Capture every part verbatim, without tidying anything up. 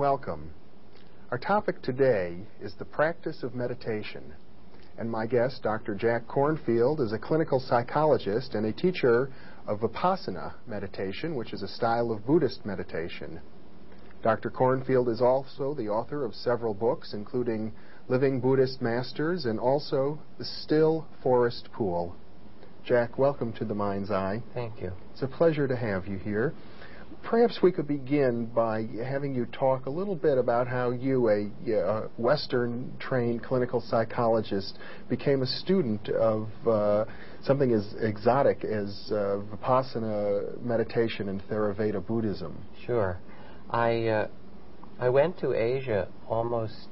welcome. Our topic today is the practice of meditation. And my guest, Doctor Jack Kornfield, is a clinical psychologist and a teacher of Vipassana meditation, which is a style of Buddhist meditation. Doctor Kornfield is also the author of several books, including Living Buddhist Masters and also The Still Forest Pool. Jack, welcome to the Mind's Eye. Thank you. It's a pleasure to have you here. Perhaps we could begin by having you talk a little bit about how you, a uh, Western-trained clinical psychologist, became a student of uh, something as exotic as uh, Vipassana meditation and Theravada Buddhism. Sure. I, uh, I went to Asia almost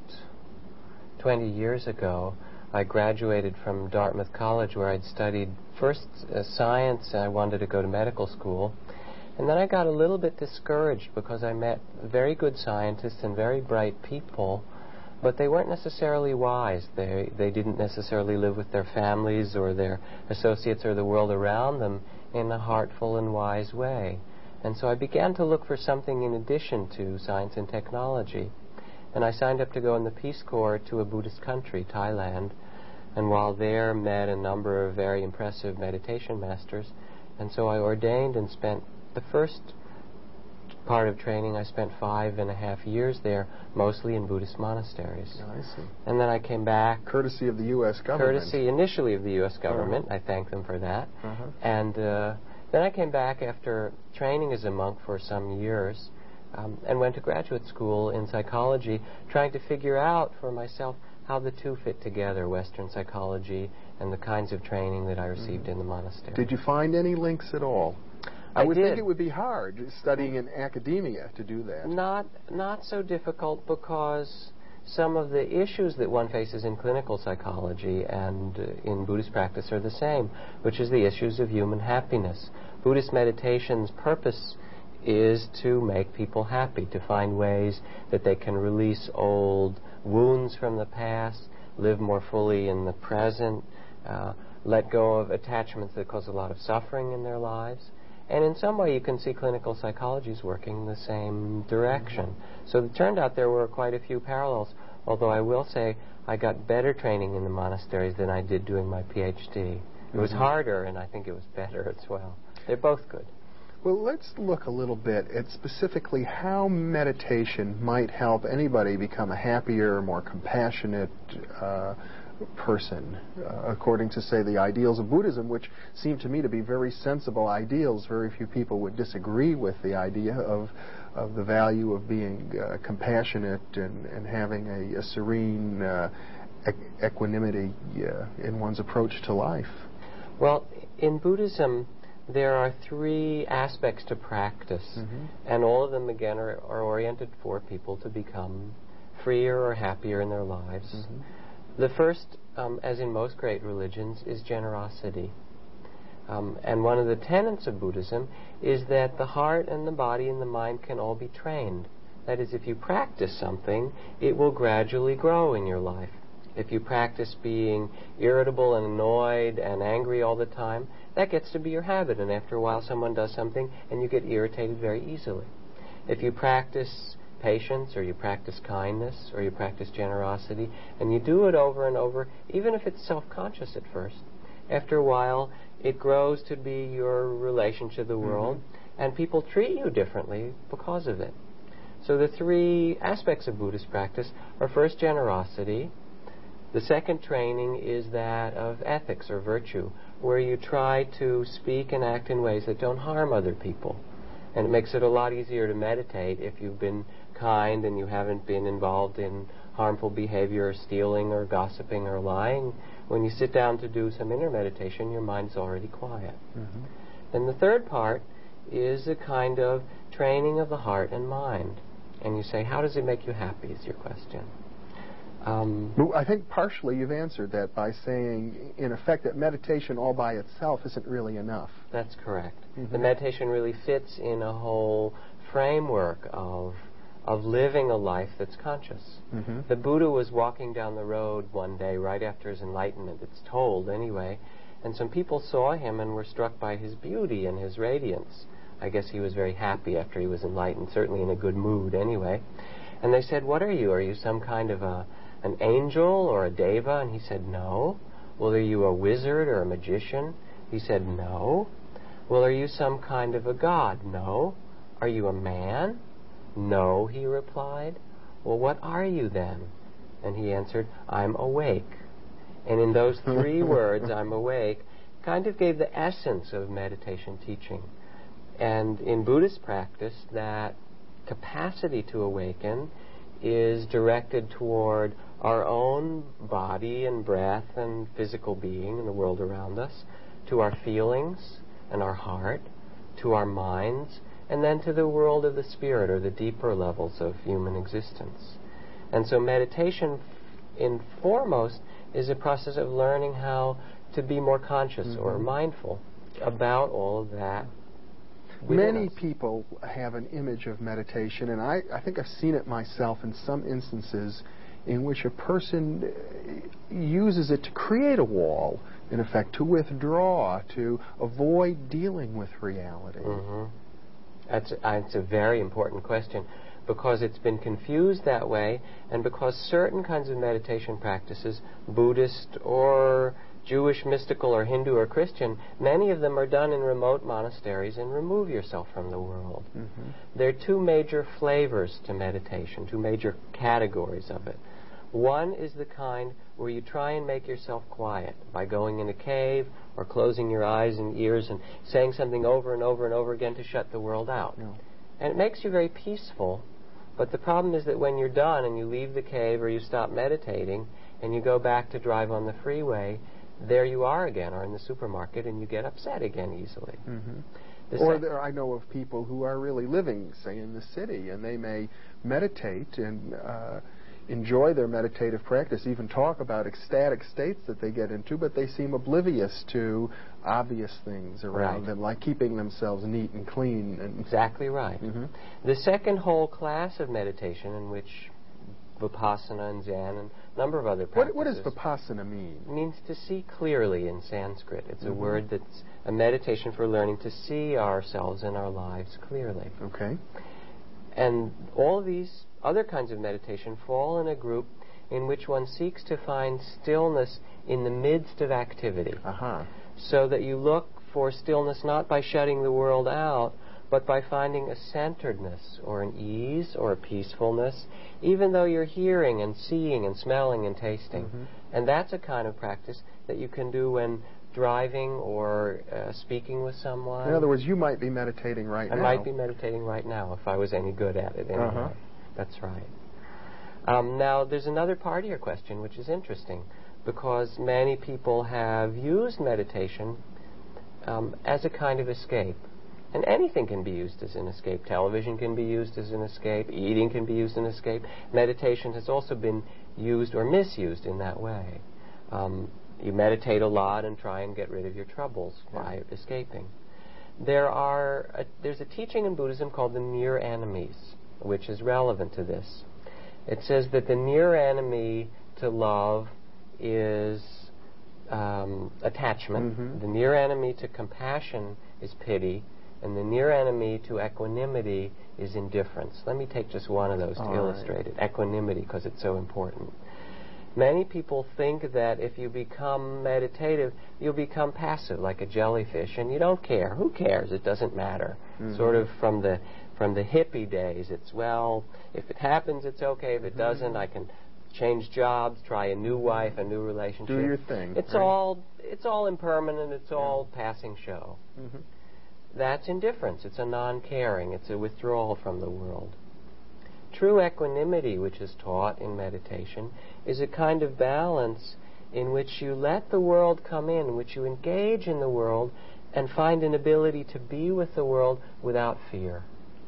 twenty years ago. I graduated from Dartmouth College, where I'd studied first uh, science. I wanted to go to medical school. And then I got a little bit discouraged because I met very good scientists and very bright people, but they weren't necessarily wise. They, they didn't necessarily live with their families or their associates or the world around them in a heartful and wise way. And so I began to look for something in addition to science and technology. And I signed up to go in the Peace Corps to a Buddhist country, Thailand, and while there met a number of very impressive meditation masters. And so I ordained and spent the first part of training. I spent five and a half years there, mostly in Buddhist monasteries. Oh, I see. And then I came back. Courtesy of the U S government. Courtesy initially of the U S government. Uh-huh. I thank them for that. Uh-huh. And uh, then I came back after training as a monk for some years um, and went to graduate school in psychology, trying to figure out for myself how the two fit together, Western psychology and the kinds of training that I received mm-hmm. in the monastery. Did you find any links at all? I, I would did. think it would be hard studying in academia to do that. Not, not so difficult, because some of the issues that one faces in clinical psychology and uh, in Buddhist practice are the same, which is the issues of human happiness. Buddhist meditation's purpose is to make people happy, to find ways that they can release old wounds from the past, live more fully in the present, uh, let go of attachments that cause a lot of suffering in their lives. And in some way you can see clinical psychology is working in the same direction. Mm-hmm. So it turned out there were quite a few parallels, although I will say I got better training in the monasteries than I did doing my P H D. Mm-hmm. It was harder, and I think it was better as well. They're both good. Well, let's look a little bit at specifically how meditation might help anybody become a happier, more compassionate uh, person, uh, according to, say, the ideals of Buddhism, which seem to me to be very sensible ideals. Very few people would disagree with the idea of of the value of being uh, compassionate and, and having a, a serene uh, e- equanimity uh, in one's approach to life. Well, in Buddhism, there are three aspects to practice, mm-hmm. and all of them, again, are, are oriented for people to become freer or happier in their lives. Mm-hmm. The first, um, as in most great religions, is generosity. Um, and one of the tenets of Buddhism is that the heart and the body and the mind can all be trained. That is, if you practice something, it will gradually grow in your life. If you practice being irritable and annoyed and angry all the time, that gets to be your habit, and after a while someone does something and you get irritated very easily. If you practice patience, or you practice kindness, or you practice generosity, and you do it over and over, even if it's self-conscious at first, after a while it grows to be your relation to the world, mm-hmm. and people treat you differently because of it. So the three aspects of Buddhist practice are, first, generosity. The second training is that of ethics or virtue, where you try to speak and act in ways that don't harm other people. And it makes it a lot easier to meditate if you've been kind and you haven't been involved in harmful behavior or stealing or gossiping or lying. When you sit down to do some inner meditation, your mind's already quiet. Mm-hmm. And the third part is a kind of training of the heart and mind. And you say, how does it make you happy, is your question. Um, well, I think partially you've answered that by saying, in effect, that meditation all by itself isn't really enough. That's correct. Mm-hmm. The meditation really fits in a whole framework of of living a life that's conscious. Mm-hmm. The Buddha was walking down the road one day right after his enlightenment, it's told anyway, and some people saw him and were struck by his beauty and his radiance. I guess he was very happy after he was enlightened, certainly in a good mood anyway. And they said, what are you? Are you some kind of a an angel or a deva? And he said, no. Well, are you a wizard or a magician? He said, no. Well, are you some kind of a god? No. Are you a man? No, he replied. Well, what are you then? And he answered, I'm awake. And in those three words, I'm awake, kind of gave the essence of meditation teaching. And in Buddhist practice, that capacity to awaken is directed toward our own body and breath and physical being in the world around us, to our feelings and our heart, to our minds, and then to the world of the spirit, or the deeper levels of human existence. And so meditation, in foremost, is a process of learning how to be more conscious mm-hmm. or mindful about all of that. Many us. people have an image of meditation, and I, I think I've seen it myself in some instances in which a person uses it to create a wall, in effect, to withdraw, to avoid dealing with reality. Mm-hmm. That's, uh, that's a very important question, because it's been confused that way, and because certain kinds of meditation practices, Buddhist or Jewish, mystical, or Hindu, or Christian, many of them are done in remote monasteries and remove yourself from the world. Mm-hmm. There are two major flavors to meditation, two major categories of it. One is the kind where you try and make yourself quiet by going in a cave or closing your eyes and ears and saying something over and over and over again to shut the world out. No. And it makes you very peaceful, but the problem is that when you're done and you leave the cave or you stop meditating and you go back to drive on the freeway, there you are again, or in the supermarket, and you get upset again easily. Mm-hmm. Or there, I know of people who are really living, say, in the city, and they may meditate and uh, enjoy their meditative practice, even talk about ecstatic states that they get into, but they seem oblivious to obvious things around right. them, like keeping themselves neat and clean. And exactly right. Mm-hmm. The second whole class of meditation, in which Vipassana and Zen and a number of other practices. What, what does Vipassana mean? It means to see clearly in Sanskrit. It's mm-hmm. a word that's a meditation for learning to see ourselves and our lives clearly. Okay. And all of these other kinds of meditation fall in a group in which one seeks to find stillness in the midst of activity. Uh-huh. So that you look for stillness not by shutting the world out, but by finding a centeredness or an ease or a peacefulness, even though you're hearing and seeing and smelling and tasting. Mm-hmm. And that's a kind of practice that you can do when driving or uh, speaking with someone. In other words, you might be meditating right I now. I might be meditating right now if I was any good at it anyway. Uh-huh. That's right. Um, now, there's another part of your question which is interesting, because many people have used meditation um, as a kind of escape. And anything can be used as an escape. Television can be used as an escape. Eating can be used as an escape. Meditation has also been used or misused in that way. Um, you meditate a lot and try and get rid of your troubles yeah. by escaping. There are a, there's a teaching in Buddhism called the near enemies, which is relevant to this. It says that the near enemy to love is um, attachment. Mm-hmm. The near enemy to compassion is pity. And the near enemy to equanimity is indifference. Let me take just one of those All to illustrate right. it. Equanimity, because it's so important. Many people think that if you become meditative, you'll become passive, like a jellyfish, and you don't care. Who cares? It doesn't matter. Mm-hmm. Sort of from the from the hippie days, it's, well, if it happens, it's okay. If it mm-hmm. doesn't, I can change jobs, try a new wife, a new relationship. Do your thing. It's right? all it's all impermanent. It's yeah. all passing show. Mm-hmm. That's indifference. It's a non-caring. It's a withdrawal from the world. True equanimity, which is taught in meditation, is a kind of balance in which you let the world come in, in which you engage in the world and find an ability to be with the world without fear.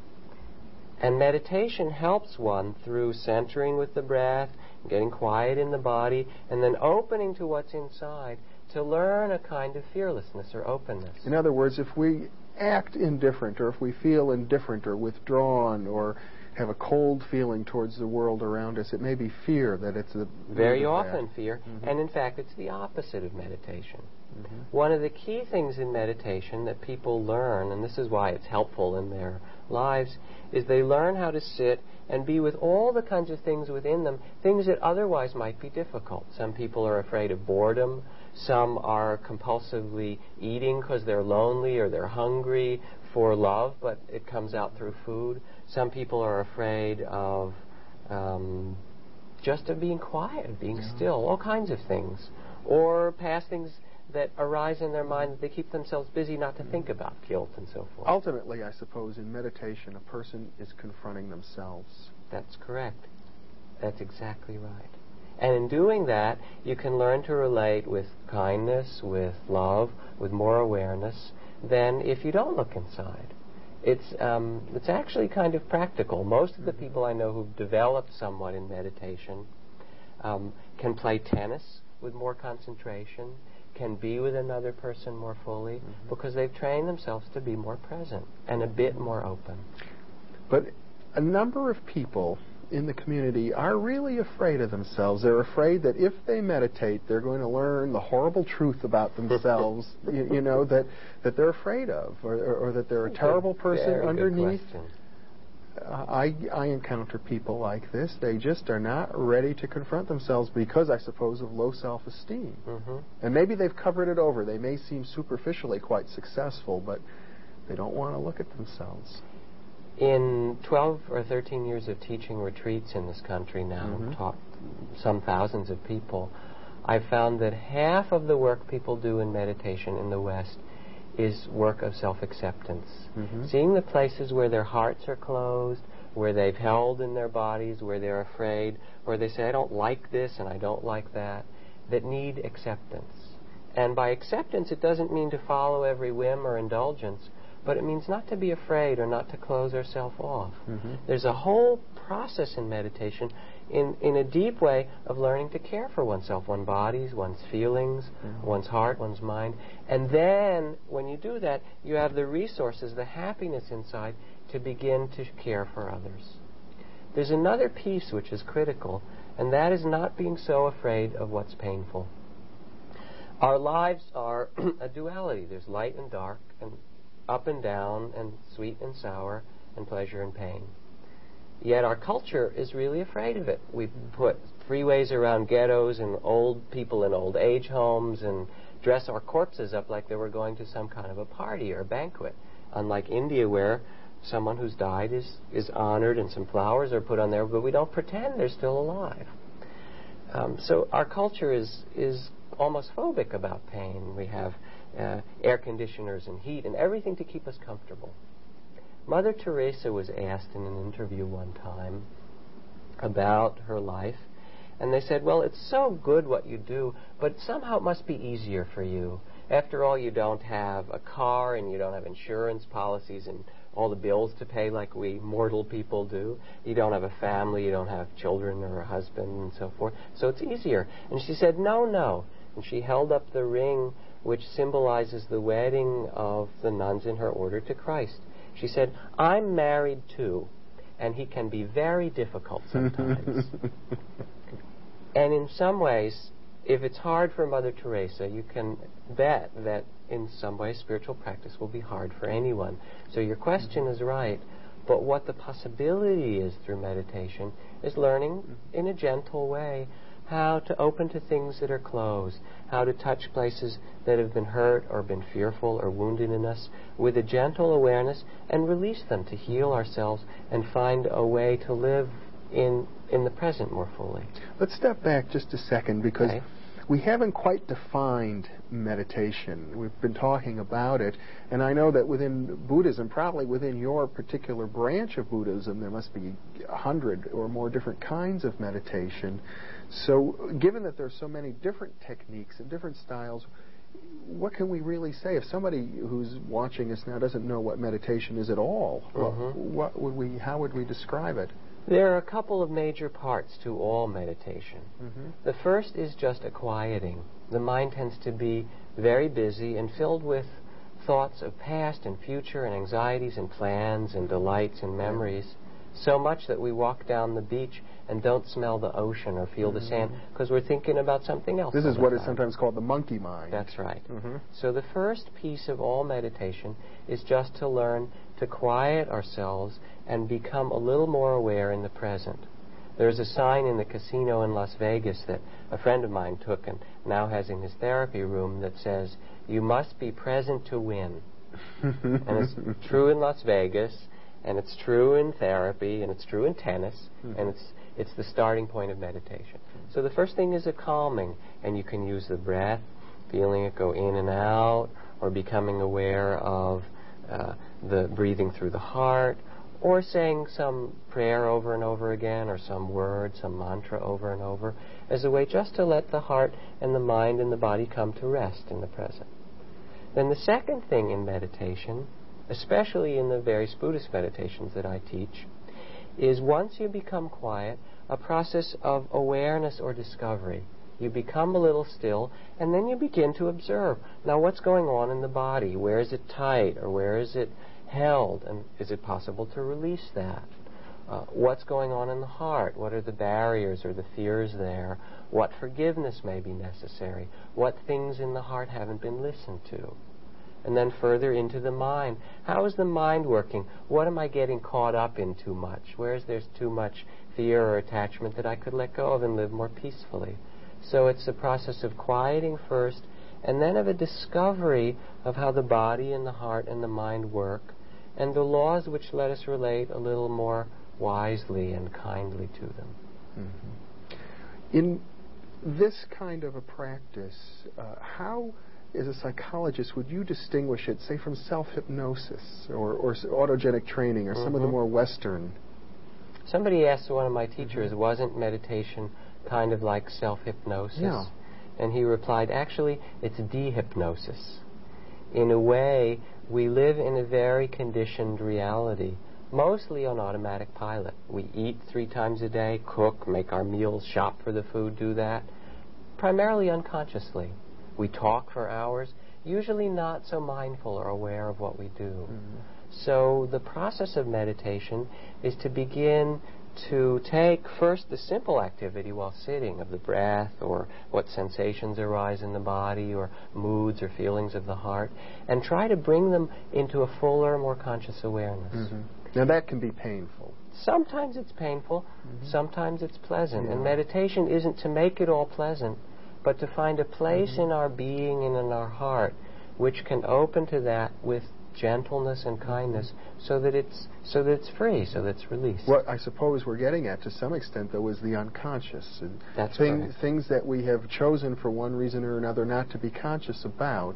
And meditation helps one through centering with the breath, getting quiet in the body, and then opening to what's inside to learn a kind of fearlessness or openness. In other words, if we act indifferent, or if we feel indifferent or withdrawn or have a cold feeling towards the world around us, it may be fear that it's a... Very often that. fear, mm-hmm. and in fact it's the opposite of meditation. Mm-hmm. One of the key things in meditation that people learn, and this is why it's helpful in their lives is they learn how to sit and be with all the kinds of things within them, things that otherwise might be difficult. Some people are afraid of boredom. Some are compulsively eating because they're lonely or they're hungry for love, but it comes out through food. Some people are afraid of um, just of being quiet, of being yeah. still, all kinds of things. Or past things that arise in their mind that they keep themselves busy not to think about, guilt and so forth. Ultimately, I suppose, in meditation, a person is confronting themselves. That's correct. That's exactly right. And in doing that, you can learn to relate with kindness, with love, with more awareness than if you don't look inside. It's um, it's actually kind of practical. Most of the people I know who've developed somewhat in meditation um, can play tennis with more concentration, can be with another person more fully, mm-hmm. because they've trained themselves to be more present and a bit more open. But a number of people in the community are really afraid of themselves. They're afraid that if they meditate, they're going to learn the horrible truth about themselves, you, you know, that, that they're afraid of, or, or, or that they're a terrible person Very underneath. Good question. Uh, I, I encounter people like this. They just are not ready to confront themselves because, I suppose, of low self-esteem. Mm-hmm. And maybe they've covered it over. They may seem superficially quite successful, but they don't want to look at themselves. In twelve or thirteen years of teaching retreats in this country now, mm-hmm. taught some thousands of people, I've found that half of the work people do in meditation in the West is work of self-acceptance. Mm-hmm. Seeing the places where their hearts are closed, where they've held in their bodies, where they're afraid, where they say, I don't like this and I don't like that, that need acceptance. And by acceptance, it doesn't mean to follow every whim or indulgence, but it means not to be afraid or not to close ourselves off. Mm-hmm. There's a whole process in meditation in, in a deep way of learning to care for oneself, one's bodies, one's feelings, mm-hmm. one's heart, one's mind. And then, when you do that, you have the resources, the happiness inside to begin to care for others. There's another piece which is critical, and that is not being so afraid of what's painful. Our lives are a duality. There's light and dark, and up and down, and sweet and sour, and pleasure and pain. Yet our culture is really afraid of it. We put freeways around ghettos and old people in old age homes and dress our corpses up like they were going to some kind of a party or a banquet. Unlike India, where someone who's died is, is honored and some flowers are put on there, but we don't pretend they're still alive. Um, so our culture is, is almost phobic about pain. We have uh, air conditioners and heat and everything to keep us comfortable. Mother Teresa was asked in an interview one time about her life, and they said, well, it's so good what you do, but somehow it must be easier for you. After all, you don't have a car, and you don't have insurance policies and all the bills to pay like we mortal people do. You don't have a family, you don't have children or a husband and so forth. So it's easier. And she said, no, no. And she held up the ring which symbolizes the wedding of the nuns in her order to Christ. She said, I'm married too, and he can be very difficult sometimes. And in some ways, if it's hard for Mother Teresa, you can bet that in some way spiritual practice will be hard for anyone. So your question mm-hmm. is right, but what the possibility is through meditation is learning mm-hmm. in a gentle way how to open to things that are closed, how to touch places that have been hurt or been fearful or wounded in us with a gentle awareness and release them to heal ourselves and find a way to live in in the present more fully. Let's step back just a second because okay. we haven't quite defined meditation. We've been talking about it, and I know that within Buddhism, probably within your particular branch of Buddhism, there must be a hundred or more different kinds of meditation. So given that there's so many different techniques and different styles, what can we really say? If somebody who's watching us now doesn't know what meditation is at all, mm-hmm. what would we, how would we describe it? There are a couple of major parts to all meditation. Mm-hmm. The first is just a quieting. The mind tends to be very busy and filled with thoughts of past and future and anxieties and plans and delights and memories, so much that we walk down the beach and don't smell the ocean or feel mm-hmm. the sand because we're thinking about something else. This is what time. is sometimes called the monkey mind. That's right. Mm-hmm. So the first piece of all meditation is just to learn to quiet ourselves and become a little more aware in the present. There's a sign in the casino in Las Vegas that a friend of mine took and now has in his therapy room that says, "You must be present to win." And it's true in Las Vegas, and it's true in therapy, and it's true in tennis, mm-hmm. and it's it's the starting point of meditation. So the first thing is a calming, and you can use the breath, feeling it go in and out, or becoming aware of uh, the breathing through the heart, or saying some prayer over and over again, or some word, some mantra over and over, as a way just to let the heart and the mind and the body come to rest in the present. Then the second thing in meditation, especially in the various Buddhist meditations that I teach, is once you become quiet, a process of awareness or discovery. You become a little still, and then you begin to observe. Now, what's going on in the body? Where is it tight, or where is it held, and is it possible to release that? Uh, what's going on in the heart? What are the barriers or the fears there? What forgiveness may be necessary? What things in the heart haven't been listened to? And then further into the mind. How is the mind working? What am I getting caught up in too much? Where is there too much fear or attachment that I could let go of and live more peacefully? So it's a process of quieting first, and then of a discovery of how the body and the heart and the mind work, and the laws which let us relate a little more wisely and kindly to them. Mm-hmm. In this kind of a practice, uh, how, as a psychologist, would you distinguish it, say, from self-hypnosis or, or autogenic training or mm-hmm. some of the more Western? Somebody asked one of my teachers, mm-hmm. wasn't meditation kind of like self-hypnosis? Yeah. And he replied, actually, it's dehypnosis. In a way, we live in a very conditioned reality, mostly on automatic pilot. We eat three times a day, cook, make our meals, shop for the food, do that, primarily unconsciously. We talk for hours, usually not so mindful or aware of what we do. Mm-hmm. So the process of meditation is to begin to take first the simple activity while sitting of the breath or what sensations arise in the body or moods or feelings of the heart, and try to bring them into a fuller, more conscious awareness. Mm-hmm. Now that can be painful. Sometimes it's painful, mm-hmm. sometimes it's pleasant. Yeah. And meditation isn't to make it all pleasant, but to find a place mm-hmm. in our being and in our heart which can open to that with gentleness and kindness, so that it's so that it's free, so that it's released. What I suppose we're getting at, to some extent, though, is the unconscious. And That's thing, right. Things that we have chosen for one reason or another not to be conscious about,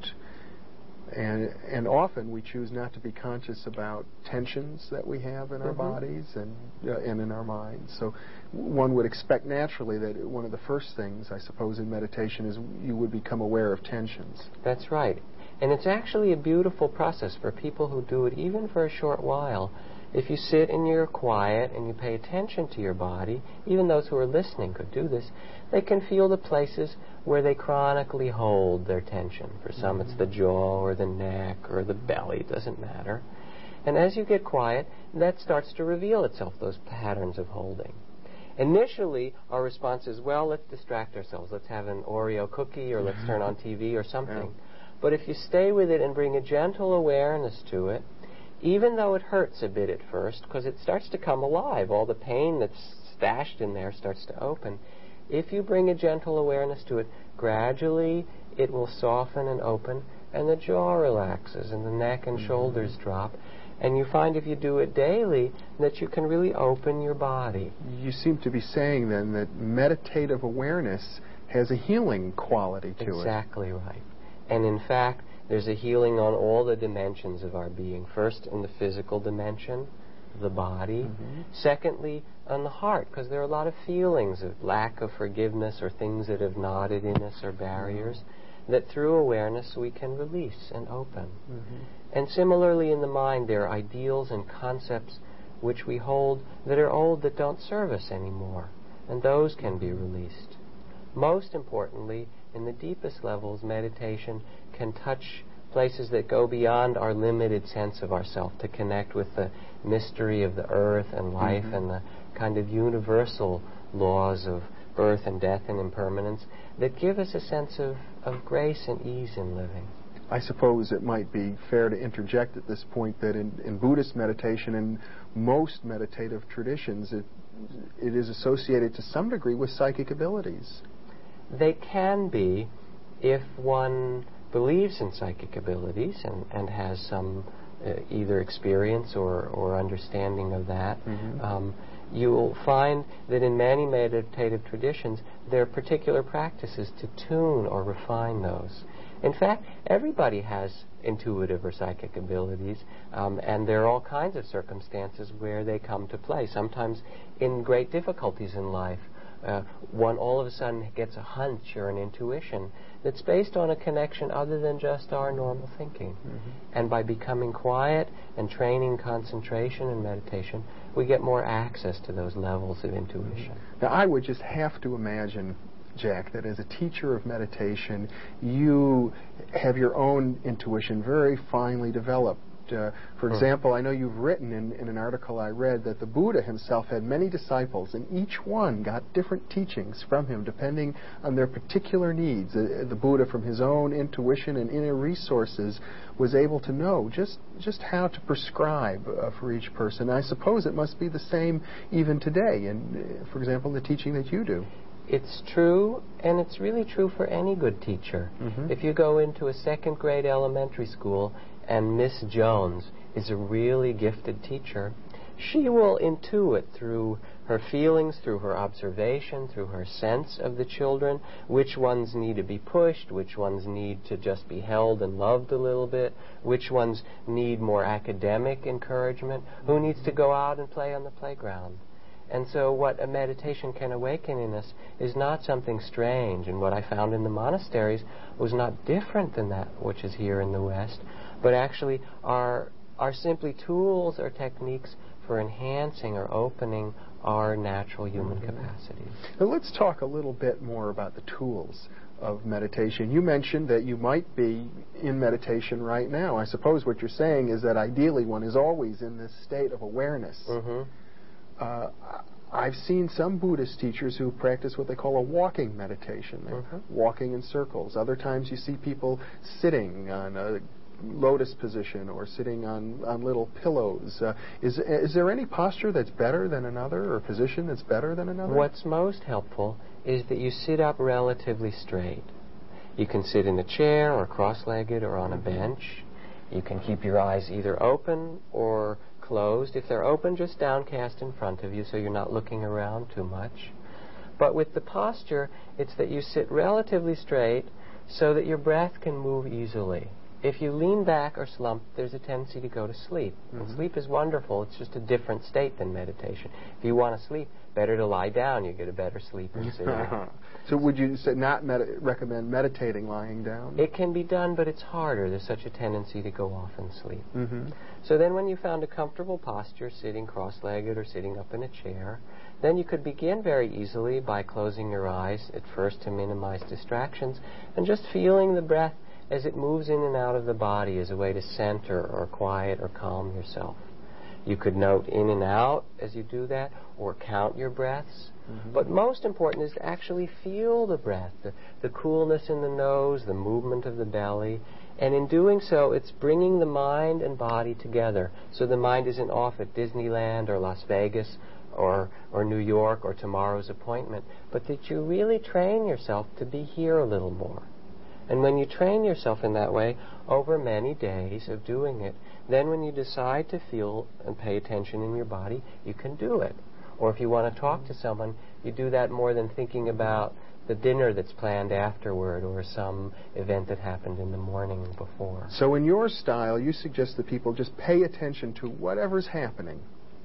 and and often we choose not to be conscious about tensions that we have in our mm-hmm. bodies and uh, and in our minds. So one would expect naturally that one of the first things, I suppose, in meditation is you would become aware of tensions. That's right. And it's actually a beautiful process for people who do it even for a short while. If you sit and you're quiet and you pay attention to your body, even those who are listening could do this, they can feel the places where they chronically hold their tension. For some mm-hmm. it's the jaw or the neck or the belly, it doesn't matter. And as you get quiet, that starts to reveal itself, those patterns of holding. Initially, our response is, well, let's distract ourselves. Let's have an Oreo cookie, or let's turn on T V or something. Yeah. But if you stay with it and bring a gentle awareness to it, even though it hurts a bit at first, because it starts to come alive, all the pain that's stashed in there starts to open, if you bring a gentle awareness to it, gradually it will soften and open, and the jaw relaxes, and the neck and mm-hmm. shoulders drop. And you find if you do it daily that you can really open your body. You seem to be saying then that meditative awareness has a healing quality to exactly it. Exactly right. And in fact, there's a healing on all the dimensions of our being. First, in the physical dimension, the body. Mm-hmm. Secondly, on the heart, because there are a lot of feelings of lack of forgiveness or things that have knotted in us or barriers mm-hmm. that through awareness we can release and open. Mm-hmm. And similarly in the mind, there are ideals and concepts which we hold that are old, that don't serve us anymore. And those can be released. Most importantly, in the deepest levels, meditation can touch places that go beyond our limited sense of ourself, to connect with the mystery of the earth and life mm-hmm. and the kind of universal laws of birth and death and impermanence that give us a sense of, of grace and ease in living. I suppose it might be fair to interject at this point that in, in Buddhist meditation and most meditative traditions, it, it is associated to some degree with psychic abilities. They can be if one believes in psychic abilities and, and has some uh, either experience or, or understanding of that. Mm-hmm. Um, you will find that in many meditative traditions there are particular practices to tune or refine those. In fact, everybody has intuitive or psychic abilities, um, and there are all kinds of circumstances where they come to play. Sometimes in great difficulties in life, uh, one all of a sudden gets a hunch or an intuition that's based on a connection other than just our normal thinking. Mm-hmm. And by becoming quiet and training concentration and meditation, we get more access to those levels of intuition. Now, I would just have to imagine, Jack, that as a teacher of meditation, you have your own intuition very finely developed. Uh, for example, I know you've written in, in an article I read that the Buddha himself had many disciples, and each one got different teachings from him depending on their particular needs. Uh, the Buddha, from his own intuition and inner resources, was able to know just, just how to prescribe uh, for each person. I suppose it must be the same even today, in, uh, for example, the teaching that you do. It's true, and it's really true for any good teacher. Mm-hmm. If you go into a second grade elementary school and Miss Jones is a really gifted teacher, she will intuit through her feelings, through her observation, through her sense of the children, which ones need to be pushed, which ones need to just be held and loved a little bit, which ones need more academic encouragement, who needs to go out and play on the playground. And so what a meditation can awaken in us is not something strange, and what I found in the monasteries was not different than that which is here in the West, but actually are, are simply tools or techniques for enhancing or opening our natural human mm-hmm. capacities. Now let's talk a little bit more about the tools of meditation. You mentioned that you might be in meditation right now. I suppose what you're saying is that ideally one is always in this state of awareness. Mm-hmm. Uh, I've seen some Buddhist teachers who practice what they call a walking meditation. They're mm-hmm. walking in circles. Other times you see people sitting on a lotus position or sitting on, on little pillows. Uh, is, is there any posture that's better than another or position that's better than another? What's most helpful is that you sit up relatively straight. You can sit in a chair or cross-legged or on a bench. You can keep your eyes either open or closed. If they're open, just downcast in front of you so you're not looking around too much. But with the posture, it's that you sit relatively straight so that your breath can move easily. If you lean back or slump, there's a tendency to go to sleep. Mm-hmm. And sleep is wonderful. It's just a different state than meditation. If you want to sleep, better to lie down. You get a better sleep than sitting. So would you say not med- recommend meditating lying down? It can be done, but it's harder. There's such a tendency to go off and sleep. Mm-hmm. So then when you found a comfortable posture, sitting cross-legged or sitting up in a chair, then you could begin very easily by closing your eyes at first to minimize distractions and just feeling the breath as it moves in and out of the body as a way to center or quiet or calm yourself. You could note in and out as you do that, or count your breaths. Mm-hmm. But most important is to actually feel the breath, the, the coolness in the nose, the movement of the belly. And in doing so, it's bringing the mind and body together. So the mind isn't off at Disneyland or Las Vegas or, or New York or tomorrow's appointment, but that you really train yourself to be here a little more. And when you train yourself in that way over many days of doing it, then when you decide to feel and pay attention in your body, you can do it. Or if you want to talk to someone, you do that more than thinking about the dinner that's planned afterward or some event that happened in the morning before. So in your style, you suggest that people just pay attention to whatever's happening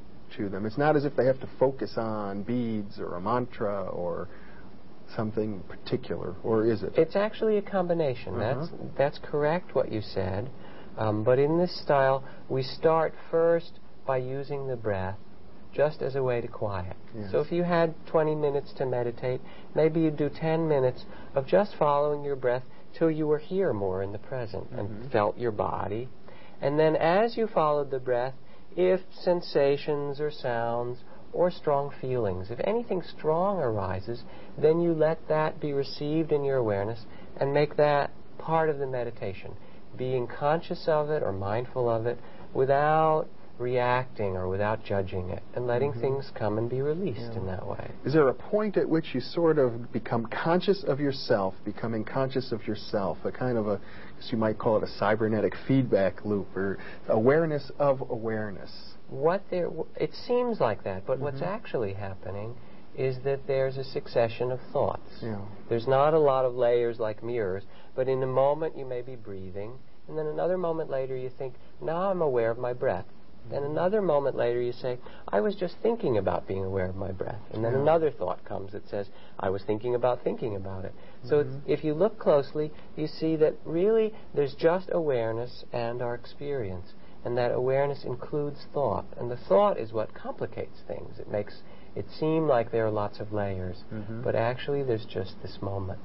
to them. It's not as if they have to focus on beads or a mantra or something particular, or is it? It's actually a combination. Uh-huh. That's that's correct what you said. Um, but in this style, we start first by using the breath just as a way to quiet. Yes. So if you had twenty minutes to meditate, maybe you'd do ten minutes of just following your breath till you were here more in the present mm-hmm. and felt your body. And then as you followed the breath, if sensations or sounds or strong feelings. If anything strong arises, then you let that be received in your awareness and make that part of the meditation, being conscious of it or mindful of it without reacting or without judging it, and letting mm-hmm. things come and be released yeah. in that way. Is there a point at which you sort of become conscious of yourself, becoming conscious of yourself, a kind of a, as you might call it, a cybernetic feedback loop, or awareness of awareness? What there, it seems like that, but mm-hmm. what's actually happening is that there's a succession of thoughts. Yeah. There's not a lot of layers like mirrors, but in a moment you may be breathing, and then another moment later you think, now I'm aware of my breath. Then another moment later you say, I was just thinking about being aware of my breath. And then yeah. another thought comes that says, I was thinking about thinking about it. Mm-hmm. So it's, if you look closely, you see that really there's just awareness and our experience. And that awareness includes thought. And the thought is what complicates things. It makes it seem like there are lots of layers. Mm-hmm. But actually there's just this moment.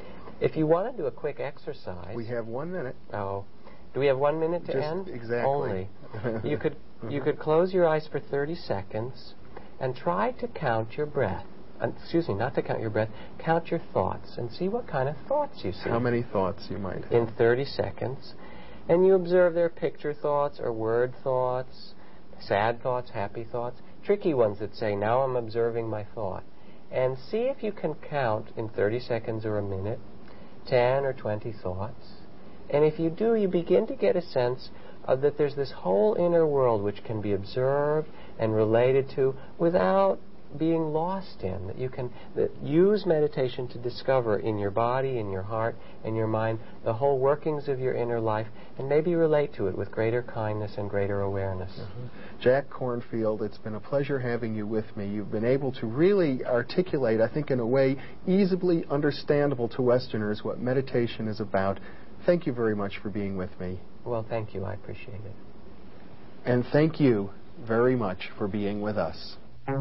If you want to do a quick exercise... We have one minute. Oh. Do we have one minute to just end? Exactly. Only. You could you could close your eyes for thirty seconds and try to count your breath. Uh, excuse me, not to count your breath. Count your thoughts and see what kind of thoughts you see. How many thoughts you might have. In thirty seconds. And you observe their picture thoughts or word thoughts, sad thoughts, happy thoughts, tricky ones that say, now I'm observing my thought. And see if you can count in thirty seconds or a minute, ten or twenty thoughts. And if you do, you begin to get a sense of that there's this whole inner world which can be observed and related to without being lost in, that you can that use meditation to discover in your body, in your heart, in your mind, the whole workings of your inner life, and maybe relate to it with greater kindness and greater awareness. Mm-hmm. Jack Kornfield, it's been a pleasure having you with me. You've been able to really articulate, I think in a way easily understandable to Westerners, what meditation is about. Thank you very much for being with me. Well, thank you. I appreciate it. And thank you very much for being with us.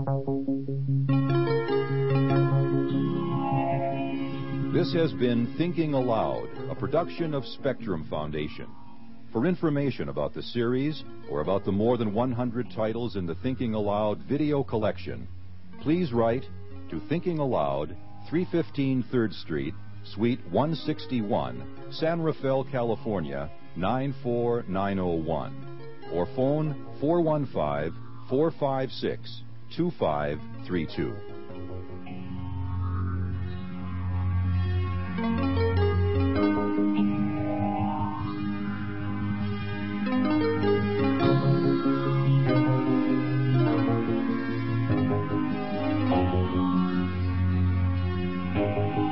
This has been Thinking Aloud, a production of Spectrum Foundation. For information about the series or about the more than one hundred titles in the Thinking Aloud video collection, please write to Thinking Aloud, three fifteen third Street, Suite one sixty-one, San Rafael, California, nine four nine oh one, or phone four one five, four five six, two five three two. Thank you.